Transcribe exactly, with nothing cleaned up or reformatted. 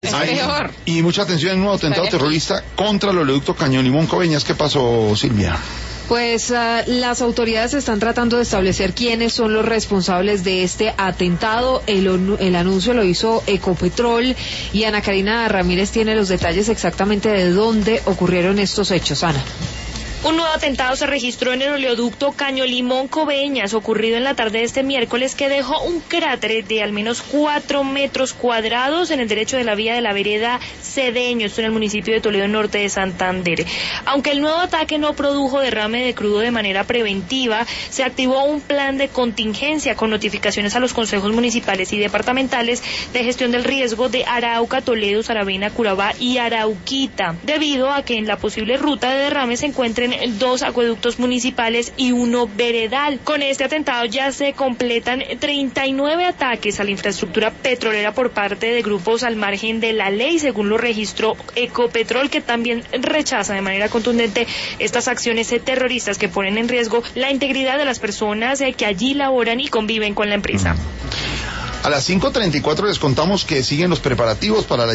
Es peor. Y mucha atención, en un nuevo atentado terrorista contra el oleoducto Caño Limón Coveñas. ¿Qué pasó, Silvia? Pues uh, las autoridades están tratando de establecer quiénes son los responsables de este atentado. El, el anuncio lo hizo Ecopetrol y Ana Karina Ramírez tiene los detalles exactamente de dónde ocurrieron estos hechos. Ana. Un nuevo atentado se registró en el oleoducto Caño Limón Coveñas, ocurrido en la tarde de este miércoles, que dejó un cráter de al menos cuatro metros cuadrados en el derecho de la vía de la vereda Cedeño, esto en el municipio de Toledo Norte de Santander. Aunque el nuevo ataque no produjo derrame de crudo de manera preventiva, se activó un plan de contingencia con notificaciones a los consejos municipales y departamentales de gestión del riesgo de Arauca, Toledo, Saravena, Curabá y Arauquita, debido a que en la posible ruta de derrame se encuentren dos acueductos municipales y uno veredal. Con este atentado ya se completan treinta y nueve ataques a la infraestructura petrolera por parte de grupos al margen de la ley, según lo registró Ecopetrol, que también rechaza de manera contundente estas acciones terroristas que ponen en riesgo la integridad de las personas que allí laboran y conviven con la empresa. A las cinco treinta y cuatro les contamos que siguen los preparativos para la